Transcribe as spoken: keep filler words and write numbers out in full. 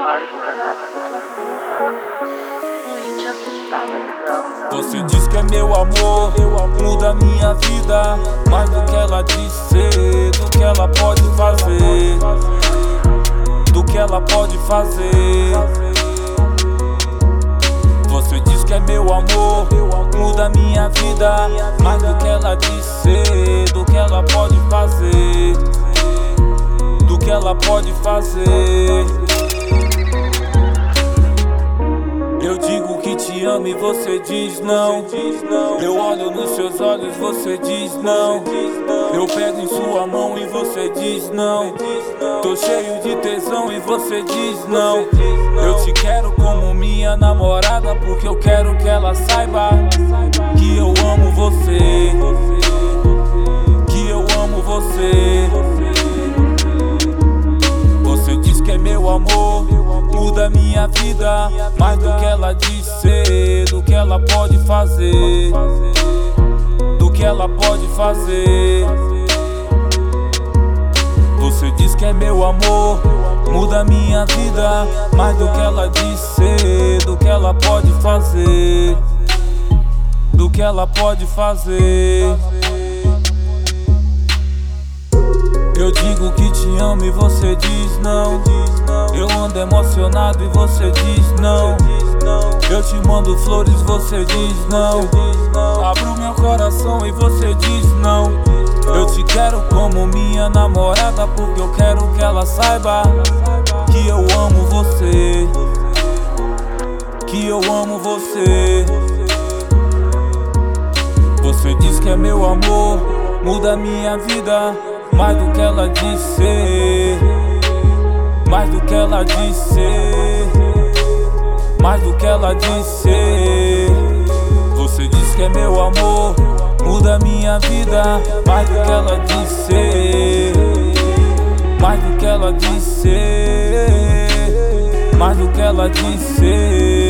Você diz que é meu amor, muda minha vida, mais do que ela diz ser, do que ela pode fazer, do que ela pode fazer. Você diz que é meu amor, muda minha vida, mais do que ela diz ser, do que ela pode fazer, do que ela pode fazer. Eu digo que te amo e você diz não. Eu olho nos seus olhos, você diz não. Eu pego em sua mão e você diz não. Tô cheio de tesão e você diz não. Eu te quero como minha namorada, porque eu quero que ela saiba que eu amo você, que eu amo você. Você diz que é meu amor, muda minha vida, mais do que ela diz ser, do que ela pode fazer, do que ela pode fazer. Você diz que é meu amor, muda minha vida, mais do que ela diz ser, do que ela pode fazer, do que ela pode fazer. Eu digo que te amo e você diz não. Eu ando emocionado e você diz não. Eu te mando flores, você diz não. Abro meu coração e você diz não. Eu te quero como minha namorada, porque eu quero que ela saiba que eu amo você, que eu amo você. Você diz que é meu amor, muda minha vida, mais do que ela diz ser, mais do que ela diz ser, mais do que ela diz ser. Você diz que é meu amor, muda minha vida, mais do que ela diz ser, mais do que ela diz ser, mais do que ela diz ser.